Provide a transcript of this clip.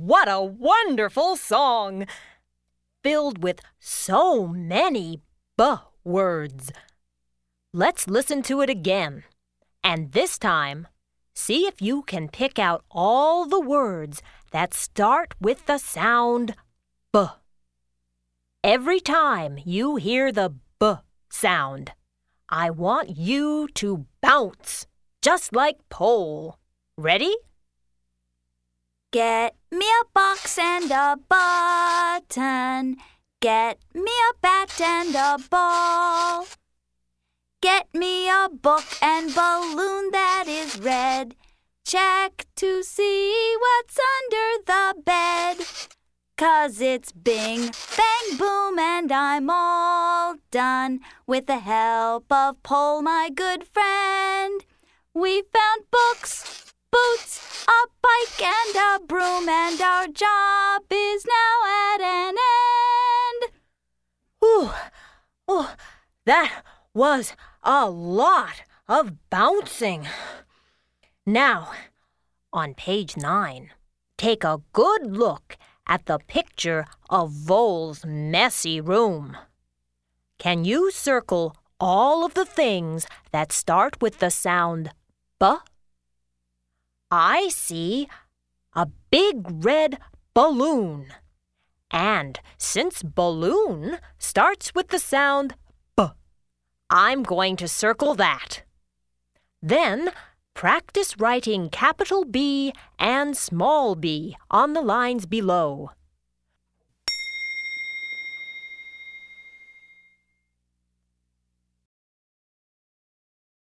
what a wonderful song! Filled with so many B words. Let's listen to it again. And this time, see if you can pick out all the words that start with the sound B. Every time you hear the B sound, I want you to bounce, just like Pole. Ready? Get me a box and a button. Get me a bat and a ball. Get me a book and balloon that is red. Check to see what's under the bed. 'Cause it's bing, bang, boom, and I'm all done. With the help of Pole, my good friend. We found books, boots, a bike, and a broom, and our job is now at an end. Whew! Oh, that was a lot of bouncing. Now, on page 9, take a good look at the picture of Vole's messy room. Can you circle all of the things that start with the sound B? I see a big red balloon. And since balloon starts with the sound B, I'm going to circle that. Then, practice writing capital B and small b on the lines below.